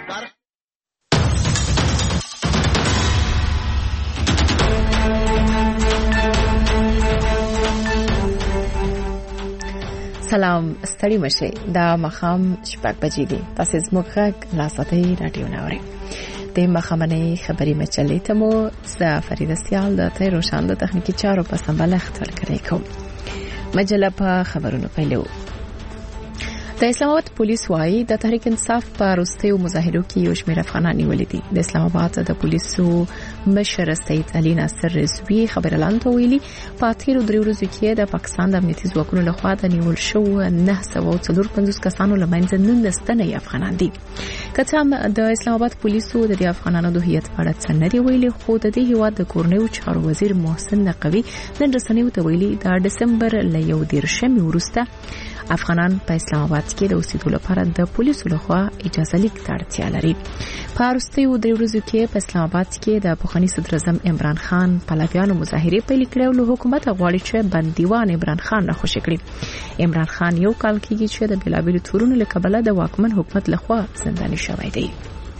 سلام ستړي مشه دا مخام شپږ بجې دي تاسو زموږ غږ لاساتي رادیو ناوړي د مخامنې خبري مچلې ته مو زه فریده سیال د تیر روشان د تخنیکی چارو په سمبال اختر کړی کوم مجله په خبرونو پیلو د اسلام آباد پولیس وايي د تحریک انصاف په وروستیو مظاهرو کې یو شمېر افغانان نیولې دي د اسلام آباد د پولیسو مشر سید علي ناصر رضوی خبرلاند ویلي په تیرو درې ورځو کې د پاکستان د امنیتي ځواکونو لخوا د نیول شو 945 کسانو لمنځه 19 تنه افغانان دي کله د اسلام آباد پولیسو د افغانانو د هیئت په اړه څه نه ویلي خو د دې هیواد د کورنیو چارو وزیر محسن نقوی نن رسنیو ته ویلي د دسمبر ل 11 وروسته افغانان په اسلام آباد کې د اوسېدو لپاره د پولیسو لخوا اجازه لیک ته اړتیا لري په وروستیو درې ورځو کې په اسلام آباد کې د پخوانی صدر اعظم عمران خان پلویانو مظاهره پیل کړې او له حکومت غواړي چې بندیوان عمران خان راخوشي کړي عمران خان یو کال کېږي چې د بلابل تورونو له کبله د واکمن حکومت لخوا زنداني شوی دی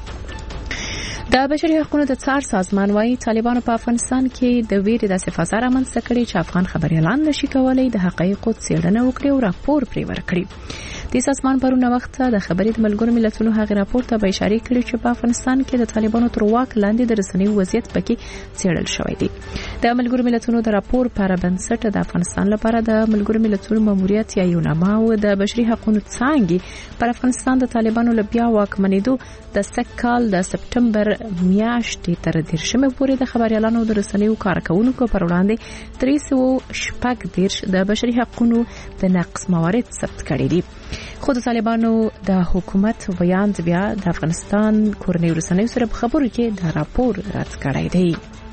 د بشري حقوقو د څار سازمان وايي طالبانو په افغانستان کې د ویرې د فضا رامنځته کړي چې افغان خبريالان نشي کولای د حقایقو څېړنه وکړي او راپور پرې ورکړي د سازمان پرونه وخت د خبري د ملګرو ملتونو هغه راپور ته به اشاره کړې چې په افغانستان کې د طالبانو تر واک لاندې د رسنیو وضعیت پکې څېړل شوی دی د ملګرو ملتونو د راپور پر بنسټ د افغانستان لپاره د ملګرو ملتونو ماموریت یا یوناما او د بشري حقوقو څانګې پر افغانستان د طالبانو لپاره واکمنېدو د سکهال د سپټمبر میاشتې تر 10 پورې د خبريالانو د رسنیو کارکونکو پر وړاندې 314 د بشري حقوقو د نقض موارد ثبت کړي دي خو د طالبانو د حکومت بیان بیا د افغانستان کورنیو رسنیو سره په خبرو کې د راپور رد کړی دی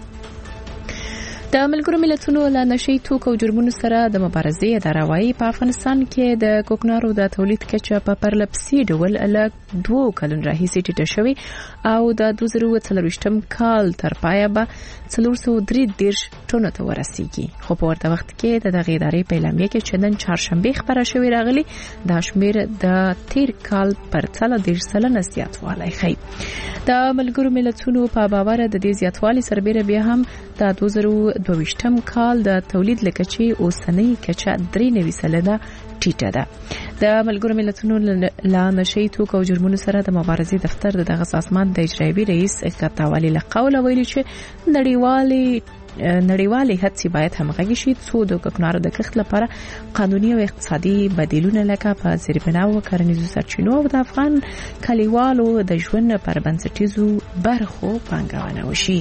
د ملګرو ملتونو له نشي توکو جرمونو سره د مبارزې اداره وايي په افغانستان کې د کوکنارو د تولید کچه په پرلپسې ډول له 2 کلونو راهیسې ټیټه شوې او د 2023م کال تر پایه به 433 ټنو ته ورسیږي خو په ورته وخت کې د دغه ادارې په اعلامیه کې چې نن چهارشنبه خبره شوې راغلي د شمیر د تیر کال پر 30% زیاتوالی ښیي د ملګرو ملتونو په باور د دې زیاتوالي سربېره بیا هم د 2022م کال د تولید لکچې اوسنۍ کچه 93% ټیټه ده د ملګرو ملتونو لا نشي توکو جرمونو سره د مبارزې دفتر دغه سازمان د اجرایي رئیس کتاوالي لقول ویلي چې نړیوالي هڅې باید همغږي شي څو د کوکنارو د کښت لپاره قانوني او اقتصادي بدیلونه لکه په زیربنا او کرنیزو سرچینو او د افغان کلیوالو د ژوند پر بنسټیزو برخو پانګونه وشي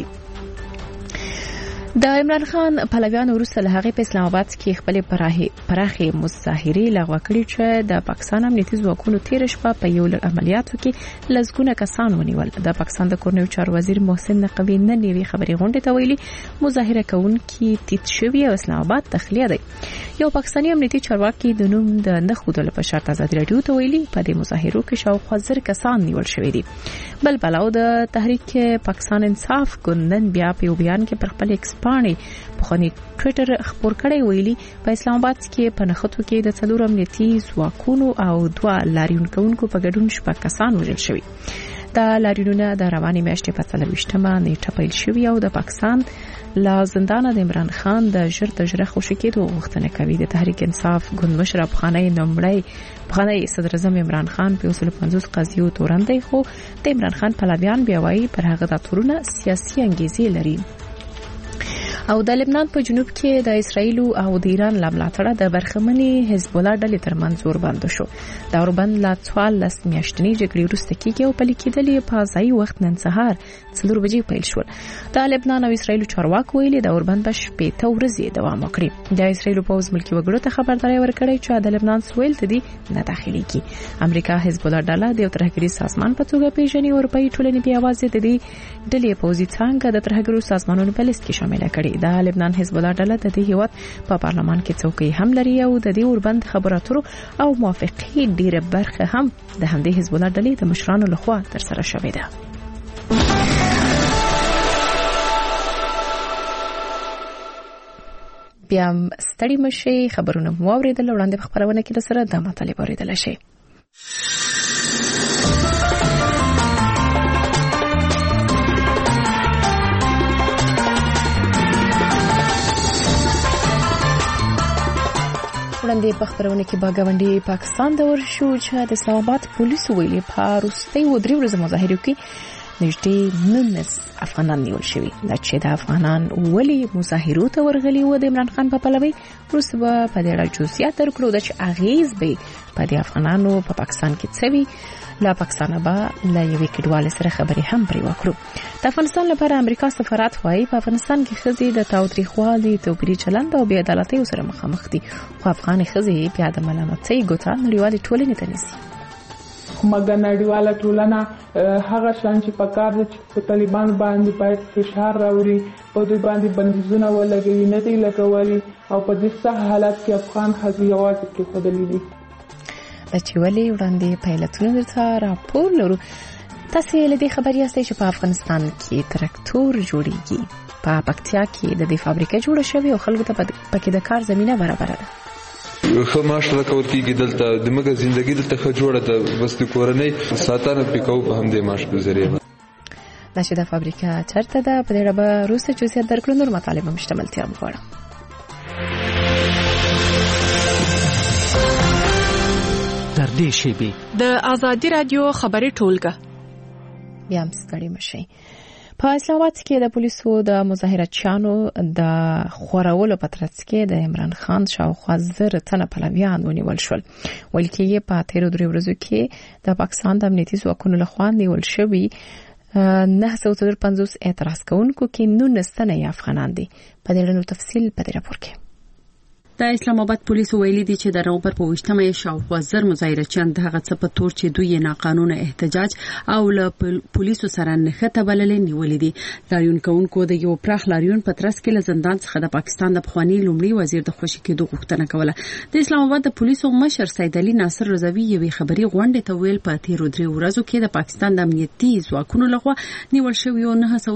د عمران خان پلویان وروسته له هغه په اسلام آباد کې خپل پراخي مظاهرې لغوه کړې چې د پاکستان امنیتي ځواکونو تیر شپه په یو لړ عملیاتو کې لزګونه کسان ونیول د پاکستان د کورنیو چارو وزیر محسن نقوی نن یوې خبري غونډه ته ویلي مظاهره کوونکي تیت شوی او اسلام آباد تخلیه دی یو پاکستاني امنیتي چارواکي د نوم د نخودلو په شرط آزاد رادیو ته ویلي په دې مظاهرو کې شاوخوا 1000 کسان نیول شوی دي بل بلاو د تحریک پاکستان انصاف ګوندن بیا په بیان کې پر خپل پاڼې په خوني ټوئیټر خبر کړی ویلي په اسلام آباد کې په نخښتو کې د څلور امنیتي ځواکونو او 2 لاریون کوونکو په ګډون شپږ کسان وژل شوي دا لاریونونه د رواني میاشتې په 23مه نیټه پیل شوي او د پاکستان لا زندان د عمران خان د ژر خوشی کېدو غوښتنه کوي د تحریک انصاف ګوند مشر پخوانی صدر اعظم عمران خان په 150 قضیو تورن دی خو د عمران خان پلویان بیا وايي پر هغه د تورونه سیاسي انګیزې لري او د لبنان په جنوب کې د اسرایل او د ایران لملاتړه د برخمنې حزب الله ډلې ترمنځ زور بند شو دا وربند لا 14 میاشتنی جګړې وروسته کېږي او په لیکېدلې په ځای وخت نن سهار 4 بجې پیل شول د لبنان او اسرایل چارواکو ویلي دا وربند به 8 ورځې دوام وکړي د اسرایل پوز ملکی وګړو ته خبرداري ورکړې چې د لبنان سویل ته دي نه داخلي کی امریکا حزب الله ډله د ترهګری سازمان په توګه پیژني اروپאי ټولنې بیا واځي د دې ډلې پوزي څنګه د ترهګرو سازمانونو په لیست کې شامل کړي د لبنان حزب الله ډله د دې هیواد په پارلمان کې څوکۍ هم لري او د دې وربند خبراتو او موافقې ډیره برخه هم د همدې حزب الله ډلې د مشرانو لخوا تر سره شوې ده بیا ستړي مشي خبرونه مو اوریدل وړاندې خبرونه کې د سره د مطالبه اوریدل شي وړاندې په خبرونه کې باګاونډي پاکستان د ورشو چې د اسلام آباد پولیسو ویلي په روستي و درې ورځې مظاهرو کې نږدې 19 افغانان نیول شوي. دا چې د افغانان ولي مظاهرو ته ورغلي و د عمران خان په پلوي وروسته به په دې اړه جزئیات درکړو د چې اغیز به په دې افغانانو په پاکستان کې څوي. لا پاکستان به لا یوې کډوال سره خبرې هم پرې وکړو. د افغانستان لپاره امریکا سفارت وايي په افغانستان کې خزي د تاوتریخوالي توپیري چلند او بې عدالتۍ سره مخامخ دي، خو افغان خزي بیا د ملامتۍ ګوته نړیوالې ټولنې ته نیسي. مګر نړیواله ټولنه هغه شان چې په کار دي چې په طالبان باندې باید فشار راوړي، په دوی باندې بندیزونه ولګوي، نه دی لګولي او په دې سخت حالت کې افغان خزي یوازې کېښودلي دي. چې ولې وړاندې پیلتونه درته راپور لرو. تاسو له دې خبرې یاستئ چې په افغانستان کې تراکتور جوړیږي. په پکتیا کې د دې فابریکه جوړه شوې او خلکو ته پکې د کار زمينه برابر ده. خو ماشاءالله کول کېږي دلته د مګر ژوندۍ دلته ښه جوړه ده، بس د کورنۍ ساتنه پکاو په هم د معاش په ذریعہ. دا چې د فابریکه چرته ده په دې اړه به روسه جزئیات درکړو. نور مطالب هم شتملتیا وغواړم. تر دې شیبې د آزادي رادیو خبري ټولګه بیا هم ستړي مشي. په اسلام آباد کې د پولیسو د مظاهرچیانو د خورولو په ترڅ کې د عمران خان شاوخوا 1000 تنه پلویان ونیول شول. ویل کېږي په 13 ورځو کې د پاکستان د امنیتي ځواکونو لخوا نیول شوي 950 اعتراض کوونکو کې 19 تنه افغانان دي. په دې اړه تفصیل په دې راپور کې. د اسلام آباد پولیسو ویلي دي چې د نومبر په 28مه شاوخوا 1000 مظاهرچیان د هغه څه په تور چې دوی ناقانونه احتجاج او له پولیسو سره نښته بللې نیولې دي. لاریون کوونکو د یو پراخ لاریون په ترڅ کې له زندان څخه د پاکستان د پخوانی لومړي وزیر د خوشي کېدو غوښتنه کوله. د اسلام آباد د پولیسو مشر سید علي ناصر رضوی یوې خبري غونډې ته ویل په 13 ورځو کې د پاکستان د امنیتي ځواکونو لخوا نیول شوی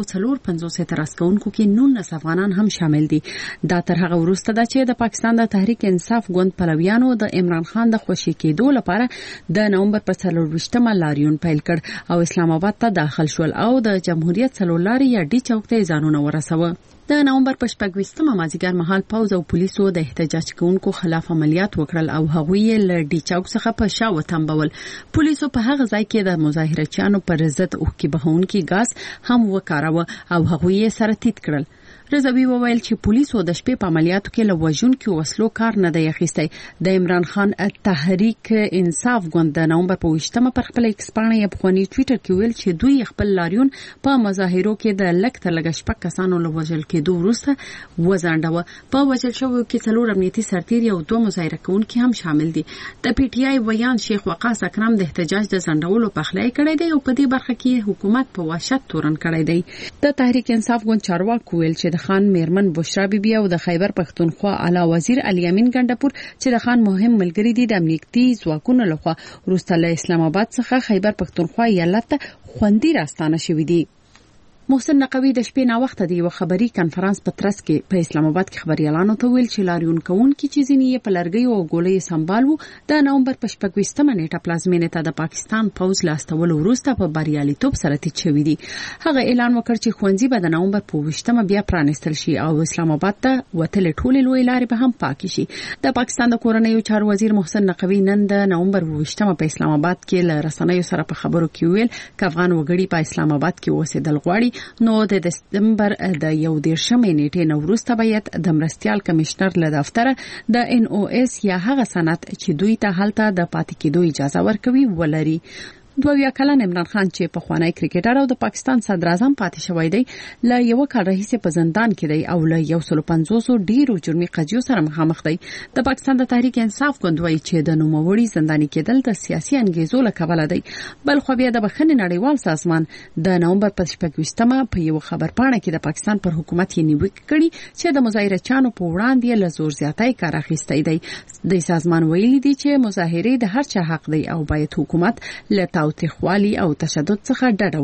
954 اعتراض کوونکو کې 19 افغانان هم شامل دي. دا تر هغه وروسته ده چې د پاکستان د تحریک انصاف ګوند پلویانو د عمران خان د خوشي کېدو لپاره د نومبر په 24مه لاریون پیل کړ او اسلام آباد ته داخل شول او د جمهوریت څلورلارې یا ډي چوک ته ځانونه ورسوه. د نومبر په 26مه مازیګر مهال پوز او پولیسو د احتجاج کوونکو خلاف عملیات وکړل او هغوی له ډي چوک څخه په شا وتمبول. پولیسو په هغه ځای کې د مظاهرچیانو پر ضد اوښکې بهونکي ګاز هم وکاراوه او هغوی یې سره تیت کړل. رضوی وویل چې پولیسو د شپې په عملیاتو کې له وژونکو وسلو کار نه دی اخیستی. د عمران خان تحریک انصاف ګوند د نومبر په 28مه پر خپل ایکس باندې یو افغاني ټویټر کې ویل چې دوی خپل لاریون په مظاهرو کې د لک تر لګ شپږ کسانو له وژل کېدو وروسته وځنډاوه. په وژل شوو کې څلور امنیتي سرتیر او دوه مظاهره کوونکي هم شامل دي. د پی ټی آی ویان شیخ وقاص اکرم د احتجاج د ځنډولو پخلی کړی دی او په دې برخه کې حکومت په وحشت تورن کړی دی. د تحریک انصاف ګوند چارواکو ویل چې د خان میرمن بشرا بیبي او د خیبر پښتونخوا اعلی وزیر علي امین ګندپور چې د خان مهم ملګری دي د امنیتي ځواکونو لخوا وروسته له اسلام آباد څخه خیبر پښتونخوا ایالت خوندي راستانه شوې دي. محسن نقوی د شپې نا وخت دی یو خبري کانفرنس په ترڅ کې په اسلام آباد کې خبريالانو ته ویل چې لاریون کوونکي چې ځینې په لرګي او ګولې سمبالو د نومبر په 26مه نیټه پلازمینې ته د پاکستان پوز لاستول وروسته په بریالیتوب سره تیت شوې دي. هغه اعلان وکړ چې خوندزي به د نومبر په 28مه بیا پرانستل شي او اسلام آباد ته وتل ټولې لوی لارې به هم پاک شي. د پاکستان د کورنیو چارو وزیر محسن نقوی نن د نومبر 28مه په اسلام آباد کې له رسنیو سره په خبرو کې ویل چې افغان وګړي په اسلام آباد کې اوسېدل غواړي نو د دسمبر د 11مې نیټې نو وروسته باید د مرستيال کمشنر له دفتر د ان او اس یا هغه سند چې دوی ته هلته د پاتې کېدو اجازه ورکوي ولري. 22 کلن عمران خان چې په خوانی کرکټر او د پاکستان صدر اعظم پاتې شوی دی له یو کال راهیسې په زندان کې دی او له 150 ډیرو جرمي قضیو سره مخامخ دی. د پاکستان د تحریک انصاف ګوند وایي چې د نوموړي زنداني کېدل د سیاسي انګیزو له کبله دی. بل خو بیا د بخښنې نړیوال سازمان د نومبر په 26مه په یو خبرپاڼه کې د پاکستان پر حکومت یې نیوکه کړې چې د مظاهرچیانو په وړاندې له زور زیاتۍ کار اخیستی دی. د سازمان ویلي دی چې مظاهره د هر چا حق دی او باید حکومت له تاوتریخوالي او تشدد څخه ډډه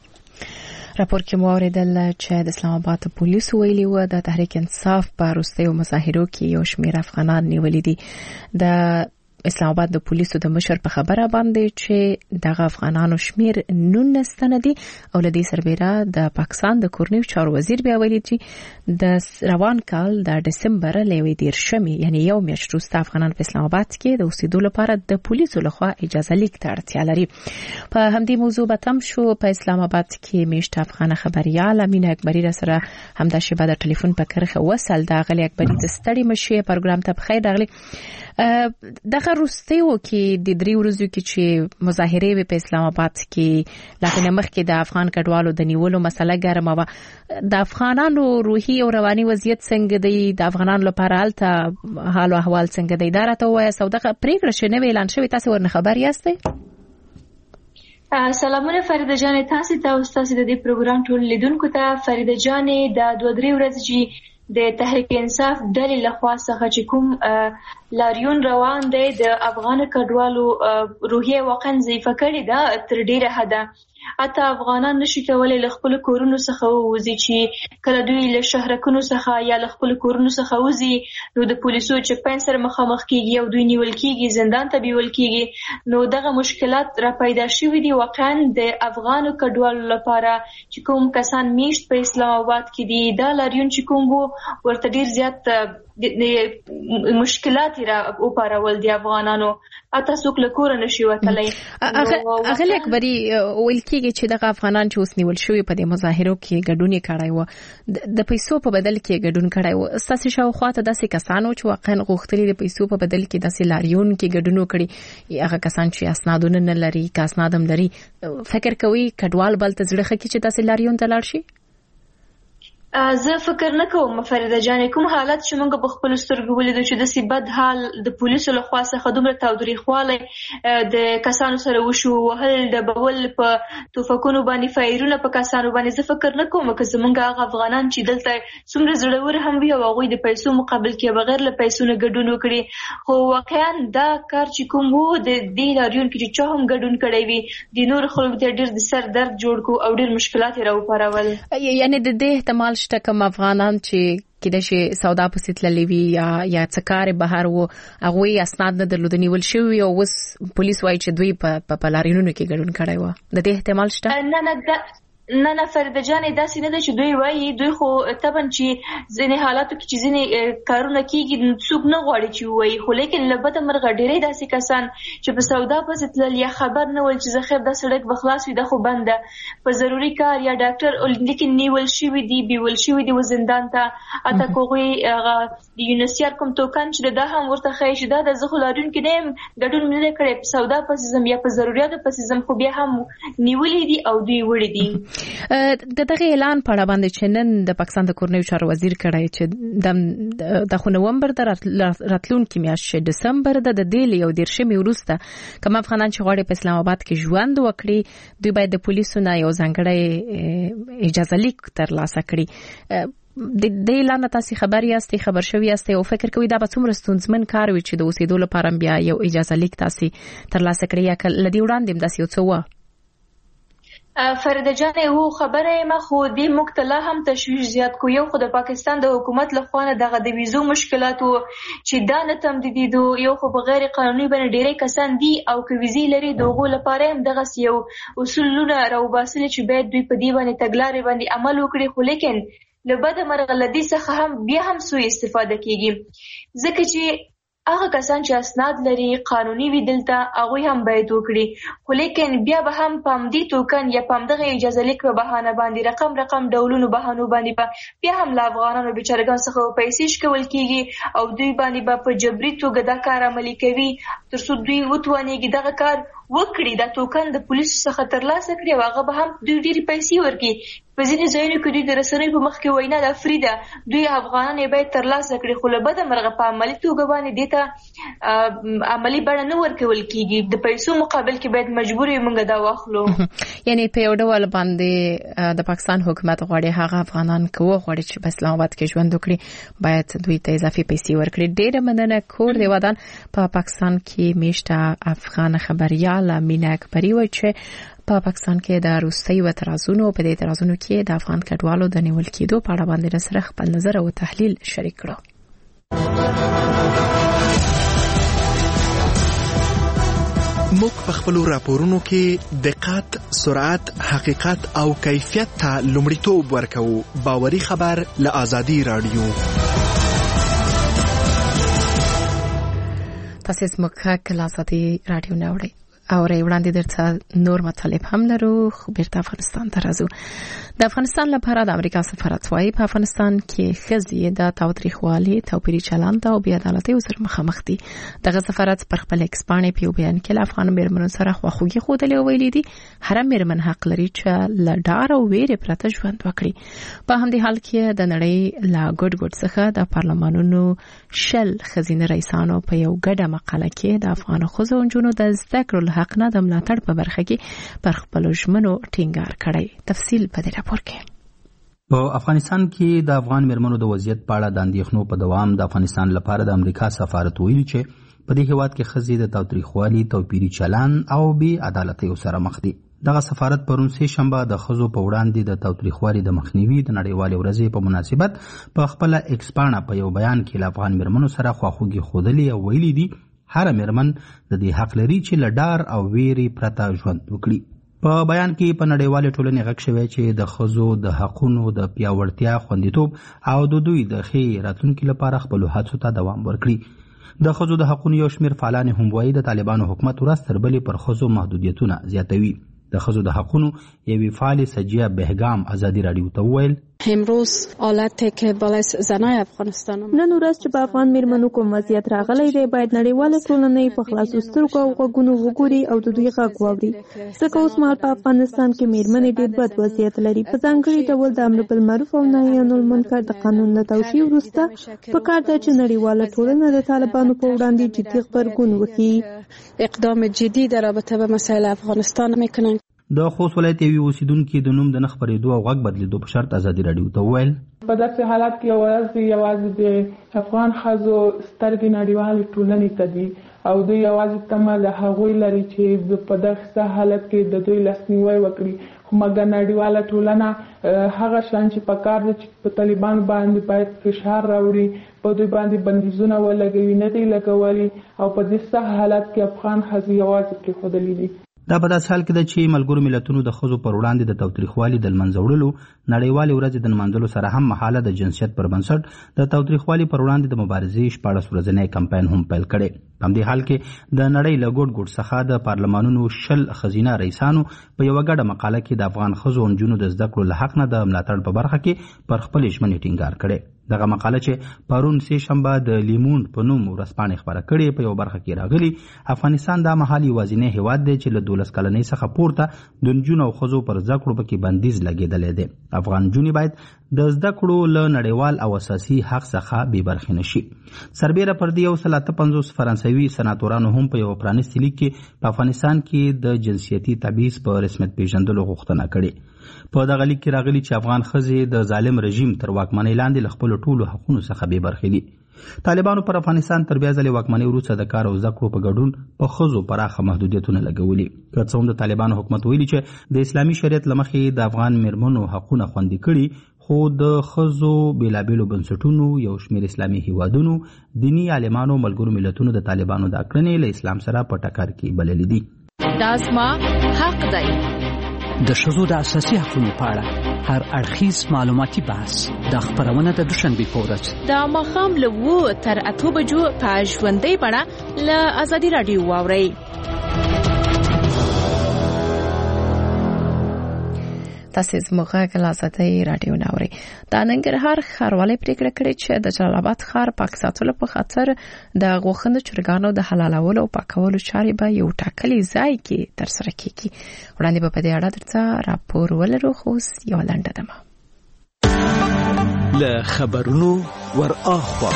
وکړي. راپور کې موریدل چې د اسلام آباد پولیسو ویلي و د تحریک انصاف په وروستیو مظاهرو کې یو شمېر افغانان نیولې دي. د اسلام آباد د پولیسو د مشر په خبره باندې چې دغه افغانانو شمیر 19 تنه دي او لدی سربېره د پاکستان د کورنیو چارو وزیر بیا ویلي چې د روان کال د دسمبر لوي دیر شمي یعنی یو میاشت وروسته افغانان په اسلام آباد کې د اوسېدو لپاره د پولیسو لخوا اجازه لیک ته اړتیا لري. په همدې موضوع به تم شو. په اسلام آباد کې میشت افغان خبريال امینه اکبری را سره همدا شیبه د ټلیفون په کرخه وصل د غلی اکبری د ستړي مشه پروګرام ته بخیر راغلی. دغه روستیو کې د 3 ورځو کې چې مظاهره وي په اسلام آباد کې لکه مخکې د افغان کډوالو د نیولو مسله ګرمه و د افغانانو روحي او رواني وضعیت څنګه دی د افغانانو لپاره حالت حال او احوال څنګه دی دا راته وایي سودغه پریکړه شنه اعلان شوی تاسو ورنه خبر یاستئ؟ سلامونه فریده جان تاسو ته او تاسو د دې پروګرام ټول لیدونکو ته. فریده جان د 2-3 ورځې چې د تحریک انصاف ډلې لخوا څخه چې کوم لاریون روان دی د افغان کډوالو روحیه واقعا ضعیفه کړې ده تر ډیره حده. اته افغانان نشي کولای له خپل کورونو څخه ووزي چې کله دوی له شهرکونو څخه یا له خپل کورونو څخه وزي نو د پولیسو چې پاین سره مخامخ کیږي او دوی نیول کیږي زندان ته بیول کیږي نو دغه مشکلات را پیدا شوي دي. واقعا د افغان کډوالو لپاره چې کوم کسان میشت په اسلام آباد کې دي دا لاریون چې کوم وو ورته ډیر زیات مشکلات را وپارول دي افغانانو اته څوک له کور نشي وتلی. اغلی اکبری ویل کېږي چې دغه افغانان چې اوس نیول شوي په دې مظاهرو کې ګډون کړی و د پیسو په بدل کې ګډون کړی و. ستاسو شاوخوا ته داسې کسانو چې واقعا غوښتلي د پیسو په بدل کې داسې لاریون کې ګډون کړي هغه کسان چې اسنادونه نه لري که اسناد هم لري فکر کوي کډوال بل ته زړه خکې چې داسې لاریون ته لاړ شي؟ زه فکر نه کوم فریده جان کوم حالت چې موږ په خپل سترګو ولیدو چې د سیبد حال د پولیسو لخوا څخه دومره تاوتریخواله د کسانو سره وشو وهل د بول په توفکونو باندې فایرونه په کسانو باندې زه فکر نه کوم چې زمونږ هغه افغانان چې دلته څومره زړور هم وي او هغه د پیسو مقابل کې بغیر له پیسو نه ګډون وکړي خو واقعا دا کار چې کوم وو د دې لاریون کې چې هم ګډون کړی وي د نور خلکو ته ډیر د سر درد جوړ کو او ډیر مشکلات راوپارول. یعنی د دې احتمال شته کوم افغانان چې کله چې سودا پسې تللی وي یا څکار بهر وو هغه اسناد نه درلودنی ول شوی او وس پولیس وایي چې دوی په لارینونو کې ګډون کړی و د دې احتمال شته؟ نه فریده جان داسې نه ده چې دوی وایي دوی خو طبعا چې ځینې حالاتو کې چې ځینې کارونه کیږي څوک نه غواړي چې وایي خو لیکن لبته مرغه ډېرې داسې کسان چې په سودا پسې تلل یا خبر نه ول چې زه خیر دا سړک به خلاص وي دا خو بنده په ضروري کار یا ډاکټر لیکن نیول شوي دي بیول شوي دي و زندان ته اته کوغوي د یونیسیار کوم توکن چې دا هم ورته ښایي چې دا د زه خو لاریون کې نه یم ګډون نه کړی په سودا پسې ځم یا په ضرورتو پسې ځم خو بیا هم نیولې دي او دوی وړي دي. دغه اعلان په اړه باندې چې نن د پاکستان د کورنیو چارو وزیر کړی چې د نومبر د راتلونکي میاشتې دسمبر د دې یو 10 وروسته کوم افغانان چې غواړي په اسلام آباد کې ژوند وکړي دوی باید د پولیسو نه یو ځانګړی اجازه لیک ترلاسه کړي. د اعلان تاسو خبر شوی یاستئ او فکر کوئ دا به څومره ستونزمن کار وي چې د اوسېدو لپاره بیا یو اجازه لیک تاسو ترلاسه کړئ یا لدی وړاندې داسې یو څه و؟ فرده جان وو خبره ما خو دې مختلا هم تشویش زیات کو یو خو د پاکستان د حکومت لخوا نه دغه د ویزو مشکلات چې دا نه تمدیدي دو یو خو بغیر قانوني باندې ډېرې کسان دي او که ویزې لري دغه لپاره هم دغه یو اصولونه راوباسل چې باید دوی په دې باندې تګلارې باندې عمل وکړي خو لیکن لبد مرغلدي څخه هم بیا هم سوء استفاده کیږي ځکه چې هغه کسان چې اسناد لري قانوني وي دلته هغه هم باید وکړي خو لیکن بیا به هم پامدي توکن یا پامدغه اجازه لیک په بهانه باندې رقم ډولونو بهانو باندې بیا هم لا افغانانو بیچارهګان څخه پیسې شکول کیږي او دوی باندې په جبري توګه دا کار عملي کوي ترڅو دوی وتوانيږي دغه کار وکړي دا توکن د پولیسو څخه ترلاسه کړي او هغه به هم دوی ډېری پیسې ورکړي په ځینې ځایونو کې دوی د رسنیو په مخ کې وینا د فریده دوی افغانان یې باید ترلاسه کړي خو له بده مرغه په عملي توګه باندې دته عملي بڼه نه ورکول کیږي د پیسو مقابل کې باید مجبور یې موږ دا واخلو. یعنی په یو ډول باندې د پاکستان حکومت غواړي هغه افغانان کوو غواړي چې په اسلام آباد کې ژوند وکړي باید دوی ته اضافي پیسې ورکړي. ډېر مننه کور دی ودان په پاکستان کې میشته افغان خبريال امینه اکبری و چې په پاکستان کې د روسي و اعتراضونو په دې اعتراضونو کې د افغان کډوالو د نیول کېدو په اړه باندې سره خپل نظر او تحلیل شریک کړو. موږ په خپل راپورونو کې دقت، سرعت، حقیقت او کیفیت ته لومړیتوب ورکوو. باوري خبر له آزادي رادیو. تاسو زموږ له آزادي رادیو نه اورئ او وړاندې درته نور مطالب هم لرو. خو بیرته افغانستان ته راځو. د افغانستان لپاره د امریکا سفارت وايي په افغانستان کې ښځې د تاوتریخوالي، توپیري چلند او بې عدالتۍ سره مخامخ دي. دغه سفارت پر خپل ایکس باندې په بیان کې له افغان میرمنو سره خواخوږي ښودلې او ویلي دي هر میرمن حق لري چې له ډار او ویرې پرته ژوند وکړي. په همدې حال کې د نړۍ له ګډ څخه د پارلمانونو 10 ښځینه رئیسانو په یو ګډه مقاله کې د افغان ښځو او نجونو د زده کړو حق نه د ملاتړ په برخه کې پر خپل ژمنو ټینګار کړی. تفصیل په دې راپور کې. په افغانستان کې د افغان میرمنو د وضعیت په اړه د اندېښنو په دوام د افغانستان لپاره د امریکا سفارت ویلي چې په دې هیواد کې ښځې د تاوتریخوالي، توپیري چلند او بې عدالتۍ سره مخ دي. دغه سفارت پرون سه شنبه د ښځو په وړاندې د تاوتریخوالي د مخنیوي د نړیوالې ورځې په مناسبت په خپل ایکس باندې په یو بیان کې له افغان میرمنو سره خواخوږي ښودلې او ویلي دي هر میرمن د دې حق لري چې له ډار او ویرې پرته ژوند وکړي. په بیان کې په نړیوالې ټولنې غږ شوی چې د ښځو د حقونو د پیاوړتیا، خوندیتوب او د دوی د ښې راتلونکي لپاره خپلو هڅو ته دوام ورکړي. د ښځو د حقونو یو شمېر فعالان هم وایي د طالبانو حکومت ورځ تر بلې پر ښځو محدودیتونه زیاتوي. د ښځو د حقونو یوې فعالې سجیه بهګام آزادي رادیو ته وویل امروز حالتی که بالای زنای افغانستان نن ورځ چې په افغان میرمنو کوم وضعیت راغلی دی باید نړیواله ټولنه په خلاصو سترګو او غوږونو وګوري او د دوی غږ واوري. ځکه اوس مهال په افغانستان کې میرمنې ډېر بد وضعیت لري. په ځانګړي ډول د امر بالمعروف او نهي عن المنکر د قانون له توشیح وروسته پکار ده چې نړیواله ټولنه د طالبانو په وړاندې جدي غبرګون وکړي. اقدام جدي در رابطه به مسائل افغانستان میکنن. د خوست ولایت یوې اوسیدونکي د نوم د نه خپرېدو او غږ بدلېدو په شرط آزادي رادیو ته وویل په داسې حالت کې یوازې د افغان ښځو سترګې نړیوالې ټولنې ته دي او دوی یوازې تمه له هغوی لري چې په دغه حالت کې د دوی لاسنیوی وکړي. خو مګر نړیواله ټولنه هغه شان چې په کار ده چې په طالبان باندې باید فشار راوړي، په دوی باندې بندیزونه ولګوي، نه دی لګولي او په دې سخت حالت کې افغان ښځې یوازې پرېښودلي دي. دا په داسې حال کې ده چې ملګرو ملتونو د ښځو پر وړاندې د تاوتریخوالي د لمنځه وړلو نړیوالې ورځې د نمانځلو سره هم مهاله د جنسیت پر بنسټ د تاوتریخوالي پر وړاندې د مبارزې 14 ورځنی کمپاین هم پیل کړی. په همدې حال کې د نړۍ له ګوټ څخه د پارلمانونو 10 ښځینه رئیسانو په یوه ګډه مقاله کې د افغان ښځو او نجونو د زده کړو له حق نه د ملاتړ په برخه کې پر خپل ژمنې ټینګار کړی. دغه مقاله چې پرون سه شنبه د لیموند په نوم ورځپاڼې خبره کړې په یو برخه کې راغلي افغانستان دا مهال یوازینی هیواد دی چې له 12 کلنۍ څخه پورته د نجونو او ښځو پر زده کړو پکې بندیز لګېدلی دی. افغان نجونې باید د زده کړو له نړیوال او اساسي حق څخه بې برخې نشي. سربیره پر دې 158 فرانسوي سناتورانو هم په یو پرانیستي لیک کې په افغانستان کې د جنسیتي تبعیض په رسمیت پیژندلو غوښتنه کړې. په دغه لیک کې راغلي چې افغان ښځې د ظالم رژیم تر واکمنۍ لاندې له خپلو ټولو حقونو څخه بې برخې دي. طالبانو پر افغانستان تر بیا ځلې واکمنۍ وروسته د کار او زده کړو په ګډون په ښځو پراخه محدودیتونه لګولي. که څه هم د طالبانو حکومت ویلي چې د اسلامي شریعت له مخې د افغان میرمنو حقونه خوندي کړي، خو د ښځو بېلابېلو بنسټونو، یو شمېر اسلامي هیوادونو، دیني عالمانو، ملګرو ملتونو د طالبانو د کړنې له اسلام سره په ټکر کې بللي دي. دا زما حق دی. د ښځو د اساسي حقوقو په اړه هر اړخیز معلوماتي بحث د خبرونه د دوشنبه په ورځ د ماښام له 2 تر 8 بجو په ژوندۍ بڼه له آزادي رادیو واورئ. تاسو زموږ له آزادي رادیو ناوري. د ننګرهار ښاروالۍ پریکړه کړې چې د جلال آباد ښار پاک ساتلو په خاطر د غوښندو چرګانو د حلالولو او پاکولو چارې به یو ټاکلي ځای کې ترسره کیږي. وړاندې به په دې اړه درته راپور ولرو، خو یو لنډه دمه له خبرونو ور اخوا.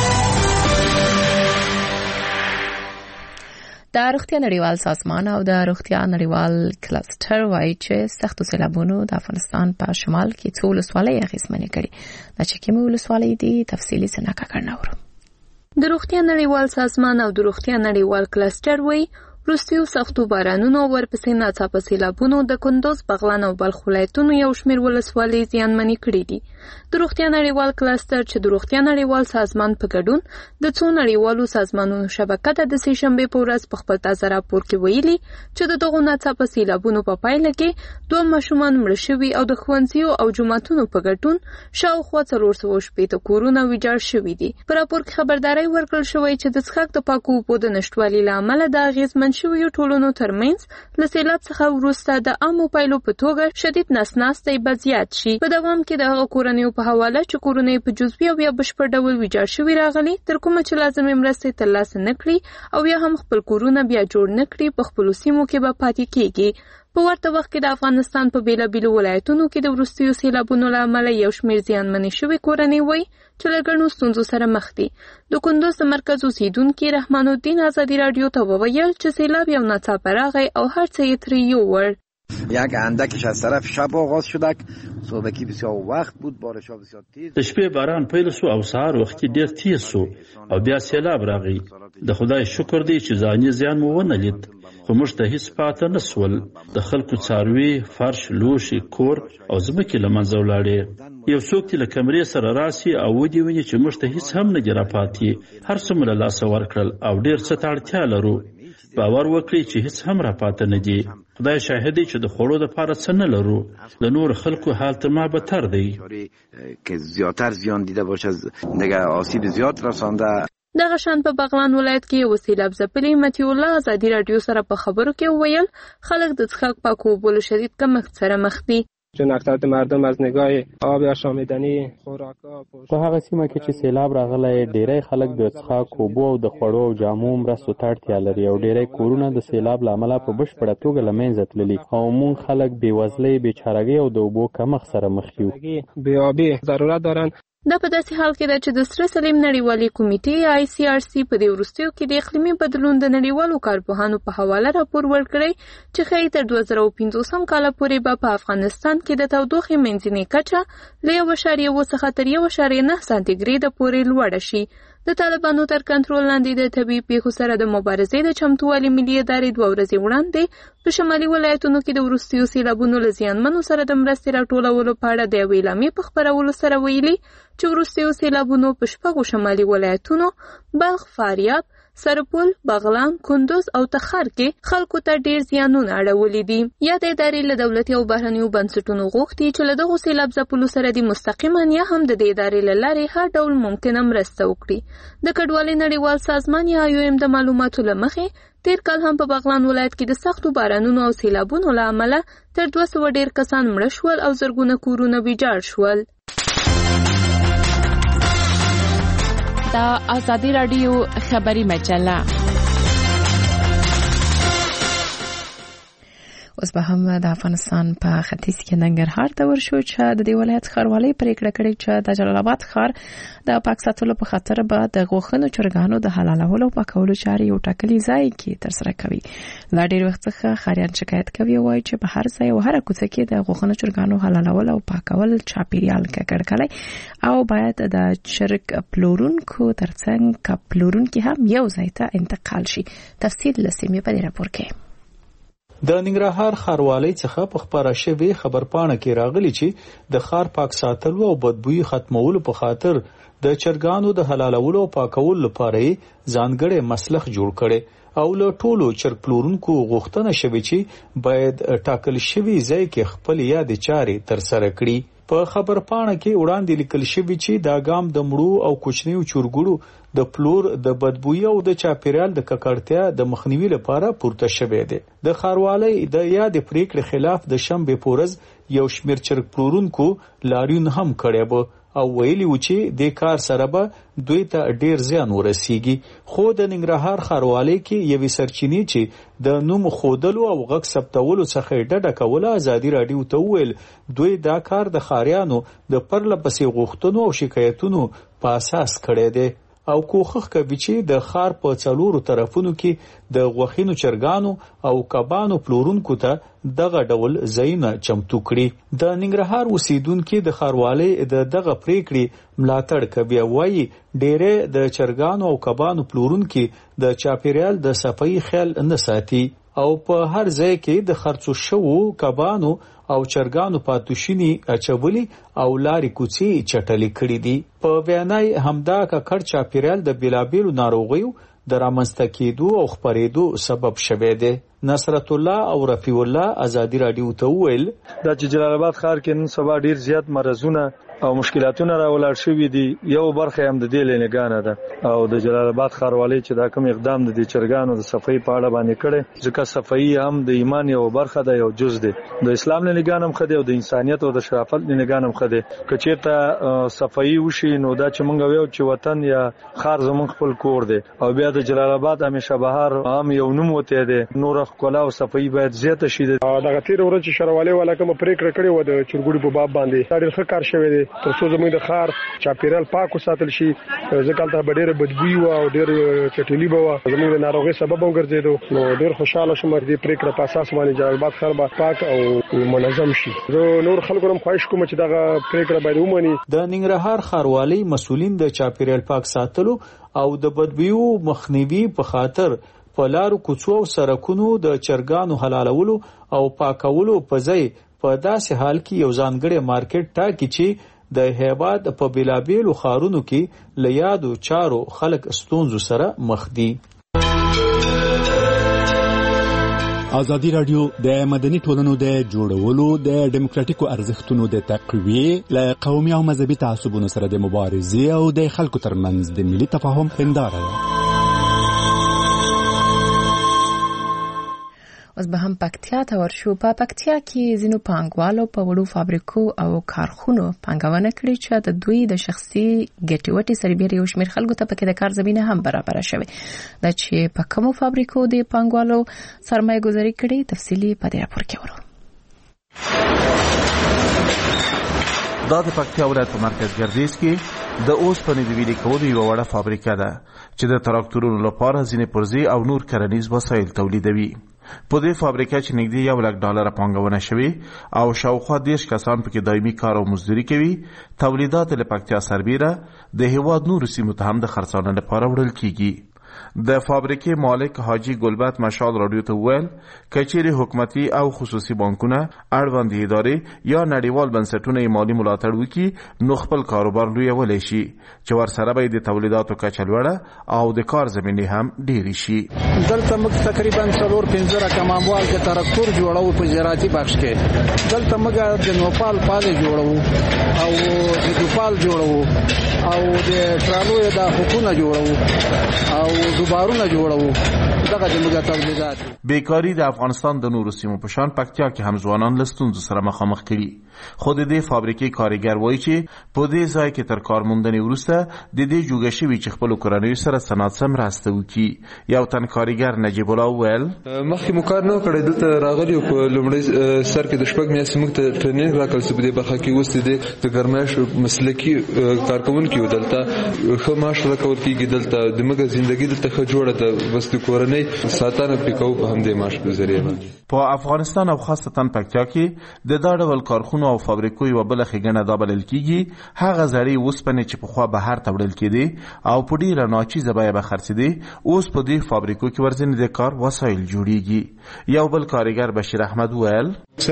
د روغتیا نړیوال سازمان او د روغتیا نړیوال کلستر وایي چې سختو سیلابونو د افغانستان په شمال کې څو ولسوالۍ اغېزمنې کړي. دا چې کومې ولسوالۍ دي تفصیلي څه نه کړناورو. د روغتیا نړیوال سازمان او د روغتیا نړیوال کلستر وایي وروستیو سختو بارانونو ورپسې ناڅاپه سیلابونو د کندوز، بغلان او بلخ ولایتونو یو شمېر ولسوالۍ زیانمنې کړې دي. د روغتیا نړیوال کلستر چې د روغتیا نړیوال سازمان په ګډون د څو نړیوالو سازمانونو شبکه ته د سهشنبې په ورځ په خپل تازه راپور کې ویلي چې د دغو ناڅاپه سیلابونو په پایله کې 2 ماشومان مړه شوي او د ښوونځیو او جوماتونو په ګډون شاوخوا 460 کورونه ویجاړ شوي دي. په راپور کې خبرداری ورکړل شوی چې د څښاک د پاکو اوبو د نشتوالي له امله د اغېزمن شویو ټولنو ترمنځ له سیلاب څخه وروسته د عامو پایلو په توګه شدید نسناستی به زیات شي. په دوام کې د هغه کورنیو په حواله چې کورونه په جزوي او یا بشپړ ډول ویجاړ شوي راغلي، تر کومه چې لازمې مرستې ترلاسه نه کړي او یا هم خپل کورونه بیا جوړ نه کړي، په خپلو سیمو کې به پاتې کېږي. په ورته وخت کې د افغانستان په بیلابیلو ولایتونو کې د وروستیو سیلابونو له امله یو شمېر زیانمنې شوې کورنۍ وایي چې له ګڼو ستونزو سره مخ دي. د کندوز د مرکز اوسیدونکي رحمان الدین ازادي راډیو ته وویل چې سیلاب یو ناڅاپه راغی او هر څه یې ترې یووړ. یک اندکش از طرف شب آغاز شدک، صبحکی بسیار وقت بود، بارش‌ها بسیار تیز. د شپې باران پیل شو او سهار وختي ډیر تیز شو او بیا سیلاب راغی. د خدای شکر دی چې ځاني زیان مو ونه لید، خو موږ ته هیڅ پاته نه سول. د خلکو څاروي، فرش، لوښي، کور او ځمکې له منځه ولاړې. یو څوک چې له کمرې سره راسي او ودې ویني چې موږ ته هیڅ هم نه دي راپاتې. هر څه مو له لاسه ورکړل او ډیر څه ته اړتیا لرو. باور وکړئ چې هیڅ هم راپاته نه دي. خدای شاهد دی چې د خوړو دپاره څه نه لرو. د نور خلکو حال تر ما بدتر دی. که زیاتر زیان دیده باشه، دیگه آسیب زیاد رسانده. دغه شان په بغلان ولایت کې یو سیلاب ځپلي مطیع الله ازادي راډیو سره په خبرو کې وویل خلک د څښاک پاکو اوبو له شدید کمښت سره مخ دي. چون اکثریت مردم از نگاه آب آشامیدنی خوراکا په هغه سیمه کې چې سیلاب راغلی ډیری خلک د څښاک اوبو او د خوړو او جامو مرستو ته اړتیا لري او ډیری کورونه د سیلاب له امله په بشپړه توګه له منځه تللي او موږ خلک بېوزلۍ، بېچارهګۍ او د اوبو کمښت سره مخ یو. بېآبي ضرورت دارن. دا په داسې حال کې ده چې د سره سلیم نړیوالې کمیټې ICRC په دې وروستیو کې د اقلیمي بدلون د نړیوالو کارپوهانو په حواله راپور ورکړی چې ښایي تر 2050 کاله پورې به په افغانستان کې د تودوخې منځنۍ کچه له 1.1 څخه تر 1.9 سانتي ګریډه پورې لوړه شي. د طالبانو تر کنټرول لاندې د طبیعي پیښو سره د مبارزې د چمتووالي ملي ادارې 2 ورځې وړاندې په شمالي ولایتونو کې د وروستیو سیلابونو له زیانمنو سره د مرستې راټولولو په اړه د یوې اعلامیې په خپرولو سره ویلي چې وروستیو سیلابونو په 6 شمالي ولایتونو بلخ، فاریاب، سرپل، بغلان، کندوز او تخار کې خلکو ته ډیر زیانونه اړولي دي. یا د ادارې له دولتي او بهرنیو بنسټونو غوښتي چې له دغو سیلاب ځپلو سره د مستقیما یا هم د دې ادارې له لارې هر ډول ممکنه مرسته وکړي. د کډوالۍ نړیوال سازمان یا IOM د معلوماتو له مخې تیر کال هم په بغلان ولایت کې د سختو بارانونو او سیلابونو له امله تر 200 ډیر کسان مړه شول او زرګونه کورونه ویجاړ شول. دا آزادی راډیو خبری مجله. اوس به هم د افغانستان په ختیځ کې ننګرهار ته ورشو چې د دې ولایت ښاروالۍ پریکړه کړې چې د جلال آباد ښار د پاک ساتلو په خاطر به د غوښنو چرګانو د حلالولو او پاکولو چارې یو ټاکلي ځای کې ترسره کوي. لا ډېر وخت څخه ښاریان شکایت کوي او وایي چې په هر ځای او هر کوڅه کې د غوښنو چرګانو حلالول او پاکول چاپیریال ککړ کړي او باید د چرګ پلورونکو ترڅنګ پلورونکي هم یو ځای ته انتقال شي. تفصیل لسیمه په دې راپور کې. د ننګرهار ښاروالۍ څخه په خبره شوې خبرپاڼه کې راغلي چې د ښار پاک ساتلو او بدبویي ختمولو په خاطر د چرګانو د حلالولو او پاکولو لپاره ځانګړی مسلخ جوړ کړي او له ټولو چرګ پلورونکو غوښتنه شوې چې باید ټاکل شوی ځای کې خپل یاد چارې ترسره کړي. په خبرپاڼه کې وړاندې لیکل شوی چې دا ګام د مړو او کوچنیو چرګړو د پلور د بدبویي او د چاپیریال د ککړتیا د مخنیوي لپاره پورته شوی دی. د ښاروالۍ د یاد پریکړې خلاف د شنبې په ورځ یو شمېر چرګ پلورونکو لاریون هم کړی و او ویلي و چې د کار سره به دوی ته ډیر زیان ورسیږي. خو د ننګرهار ښاروالۍ کې یوې سرچینې چې د نوم خودلو او غږ ثبتولو څخه ډډه کوله ازادي راډیو ته وویل دوی دا کار د ښاریانو د پرله پسې غوښتنو او شکایتونو په اساس کړی دی. او کوښښ کوي چې د ښار په څلورو طرفونو کې د غوښینو چرګانو او کبانو پلورونکو ته دغه ډول ځایونه چمتو کړي. د ننګرهار اوسیدونکو د ښاروالۍ دغه پریکړې ملاتړ کوي او وايي ډېرې د چرګانو او کبانو پلورونکو د چاپیریال د صفایي خیال نه ساتي او په هر ځای کې د خرڅو شوو کبانو او چرګانو پاتوشینی اچولي او لارې کوڅې چټلې کړې دي. په بیانای همدا ککړ چاپیریال د بیلابیلو ناروغیو د رامنځته کېدو او خپرېدو سبب شوی دی. نصرت الله او رفیع الله ازادي رادیو ته وویل دا چې جلال آباد ښار کې نن سبا ډیر زیات مرزونه او مشکلاتونه راولاړ شوي دي. یو برخه هم د دې لنګانه ده او د جلال آباد ښاروالۍ چې دا کوم اقدام د چرګانو د صفایي په اړه باندې کړي ځکه صفایي هم د ایمان یو برخه ده، یو جز ده. د اسلام لنګان هم خدي او د انسانيت او د شرافت لنګان هم خدي. کچېته صفایي وشي نو دا چې مونږ ویو چې وطن یا ښار زمونږ خپل کور دی او بیا د جلال آباد همیشه بهر عام یو نوم وته دی. نور کلا او صفایي باید زیاته شي. دغه تیر ورځ چې ښاروالۍ والا کوم پریکړه کړې و د چرګوړي په باب باندې دا ډېر ښه کار شوی دی تر څو زموږ د ښار چاپیریال پاک وساتل شي. ځکه هلته به ډېره بدبویي وه او ډېر چټلي به وه، زموږ د ناروغۍ سبب هم ګرځېدو. نو ډېر خوشحاله شوم چې دې پریکړه په اساس باندې جلال آباد ښار به پاک او منظم شي. زه نور خلکو هم خواهش کوم چې دغه پریکړه باید ومني. د ننګرهار ښاروالۍ مسؤلین د چاپیریال پاک ساتلو او د بدبویو مخنیوي په خاطر په لارو کوڅو او سړکونو د چرګانو حلالولو او پاکولو په ځای په داسې حال کې یو ځانګړی مارکیټ ټاکي چې د هیواد په بیلابیلو ښارونو کې له یادو چارو خلک ستونزو سره مخ دي. ازادي رادیو د مدني ټولنو د جوړولو د ډیموکراټیکو ارزښتونو د تقویې له قومي او مذهبي تعصبونو سره د مبارزې او د خلکو ترمنځ د ملي تفاهم هنداره ده. اوس به هم پکتیا ته ورشو. په پکتیا کې ځینو پانګوالو په وړو فابریکو او کارخونو پانګونه کړې چې د دوی د شخصي ګټې وټې سربېره یو شمېر خلکو ته پکې د کار زمینه هم برابره شوې ده. چې په کومو فابریکو د پانګوالو سرمایه گذاري کړې تفصیلي په دې راپور کې ورو. دا د پکتیا ولایت په مرکز ګردیز کې د اوسپنې د ویلې کولو یوه وړه فابریکه ده چې د تراکتورونو لپاره ځینې پرزې او نور کرنیز وسایل تولیدوي. په دې فابریکه چې نږدې $1,00,000 پانګونه شوې او شاوخوا 10 کسان پکې دایمي کار او مزدوري کوي. تولیدات له پکتیا سربیره د هیواد نورو سیمو ته هم د خرڅلاو لپاره وړل کیږي. د فابریکې مالک حاجی ګلبت مشال رادیو ته وویل کچېرې حکومتي او خصوصي بانکونه اړوند ادارې یا نړیوال بنسټونه یې مالي ملاتړ وکړي نو خپل کاروبار لویولی شي چې ورسره به د تولیداتو کچه لوړه او د کار زمینې هم ډېرې شي. دلته موږ تقریبا 4-5 کماموال د تراکتور جوړو په زراعتي بخش کې. دلته موږ د نوپال پالې جوړو او د دوپال جوړو او د ټرالو د حکومت جوړو او دوبارونه جوړو. دغه د موږ تولیدات. بیکاری د افغانستان د نورو سیمو په شان پکتیا کې هم ځوانان له ستونزو سره مخامخ کړي. خو د دې فابریکې کارګر وایي چې په دې ځای کې تر کار موندنې وروسته د دې جوګه شوي چې خپلو کورنیو سره صنعت سم مرسته وکړي. یو تن کارګر نجیب الله وویل مخکې مو کار نه کړی، دلته راغلی په لومړی سر کې د 6 میاشتې موږ ته ټریننګ راکړل چې په دې برخه کې اوس د ګرمایش مسلکي کارکوونکي وو. دلته ښه معاش راکول کېږي. دلته د موږ زندګي دلته ښه جوړه ده. بس د کورنۍ ساتنه پې کوو په همدې معاش په ذریعه باندې. په افغانستان او خاصتا پکتیا کې د دا ډول کارخونو او فابریکو یوه بله ښېګڼه دا بلل کېږي هغه زړې اوسپنې چې پخوا بهر ته وړل کېدې او په ډېره ناچیزه بیه به خرڅېدې اوس په دې فابریکو کې ورځنې د کار وسایل جوړېږي. یو بل کارګر بشیر احمد وویل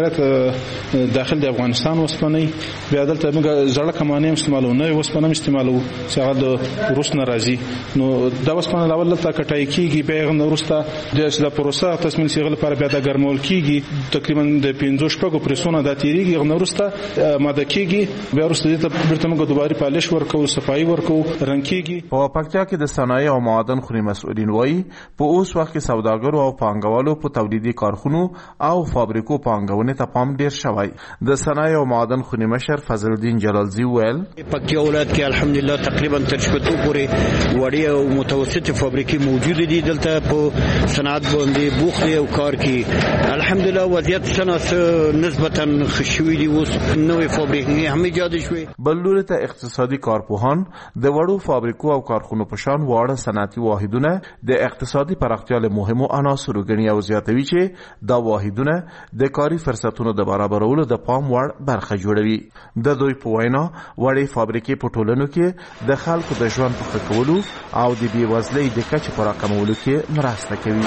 اکثریت داخل د افغانستان اوسپنې بیا دلته موږ زړه کمانې هم استعمالوو، نوې اوسپنه هم استعمالوو چې هغه د روس نه راځي. نو دا اوسپنه لاول دلته کټای کېږي، بیا هغه نه وروسته د پروسه تصمیل سیغه لپاره بیا د ګرمول کېږي. تقریبا د 5-6 پرسونه دا تیریږي، هغه نه وروسته ماده کېږي، بیا وروسته دې ته بیرته موږ دوباره پالش ورکوو، صفایي ورکوو، رنګ کېږي. په پکتیا کې د صنایع او معادن خوري مسؤلین وایي په اوس وخت کې سوداګرو او پانګوالو په تولیدي کارخونو او فابریکو پانګونې ته پام ډېر شوی. د صنایع او معادن خوري مشر فضل الدین جلالزی وویل پکتیا ولایت کې الحمدلله تقریبا تر 6 پورې وړې او متوسطې فابریکې موجود دي. دلته په صنعت باندې بوخت او کار کې الحمدلله وضعیت شناس نسبتا خشوي دي اوس نوې فابریکې هم ایجاد شوې. بل ته اقتصادي کارپوهان د وړو فابریکو او کارخونو په شان واړه صنعتي واحدونه د اقتصادي پراختیا له مهمو عناصرو ګڼي او زیاتوي چې دا واحدونه د کاري فرصتونو د برابرولو د پام وړ برخه جوړوي. د دوی په وینا وړې فابریکې په ټولنو کې د خلکو د ژوند په ښه کولو او د بېوزلۍ د کچې په راکمولو کې مرسته کوي.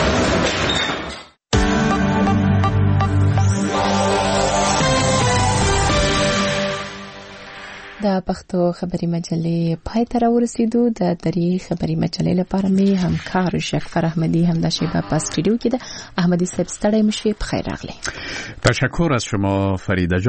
د پښتو خبري مجلې پای ته راورسېدو. د دري خبري مجلې لپاره مې همکار شکفر احمدی هم د شیبه په استودیو کې ده. احمدی صاحب ستړی مشي، بخیر راغلی. تشکر از شما فریده جان.